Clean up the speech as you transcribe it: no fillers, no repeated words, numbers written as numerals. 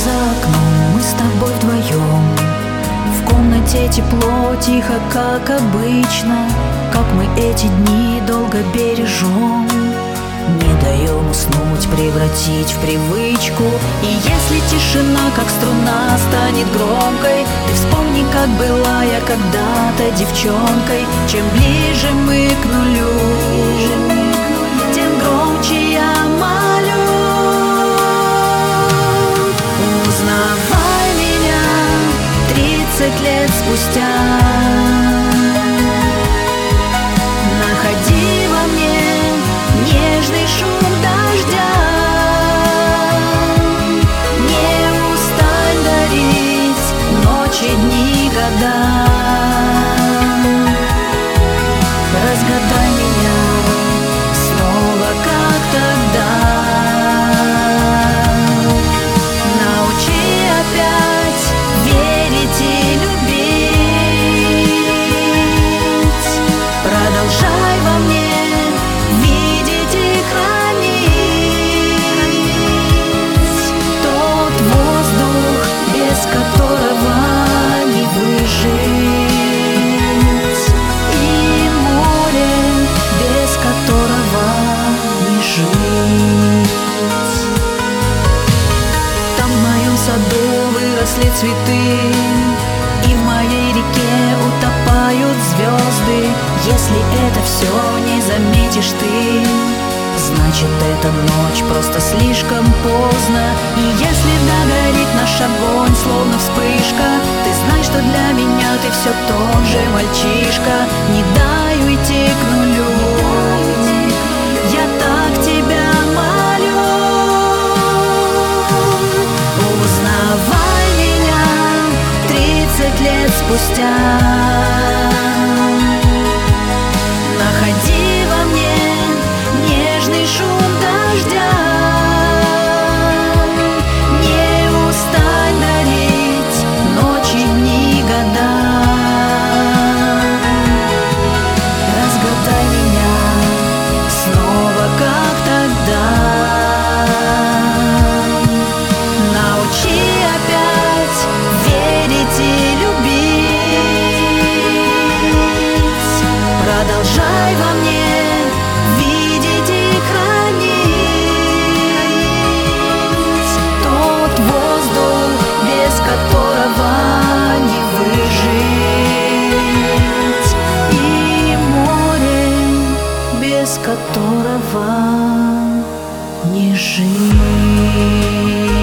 за окном мы с тобой вдвоем. В комнате тепло, тихо, как обычно. Как мы эти дни долго бережем, не даем уснуть, превратить в привычку. И если тишина, как струна, станет громкой, ты вспомни, как была я когда-то девчонкой. Чем ближе мы к нулю, тем громче я молю. Узнавай меня 30 лет спустя. Находи во мне нежный шум дождя. Не устань дарить ночи, дни, года. Разгадай меня снова, как тогда. Научи опять верить и любить. Продолжай во мне видеть и хранить тот воздух, без которого не выжить, и море, без которого не жить. Там в моем саду выросли цветы, и в моей реке утопают звезды. Если это все не заметишь ты, значит, эта ночь просто слишком поздно. И если догорит наш огонь, словно вспышка, ты знай, что для меня ты все тот же мальчишка. Не дай уйти к нулю, я так тебя молю. Узнавай меня 30 лет спустя. Находи во мне нежный шум дождя. Не устань дарить ночи, дни, года. Разгадай меня снова, как тогда. Научи опять верить и любить. Продолжай во мне видеть и хранить тот воздух, без которого не выжить, и море, без которого не жить.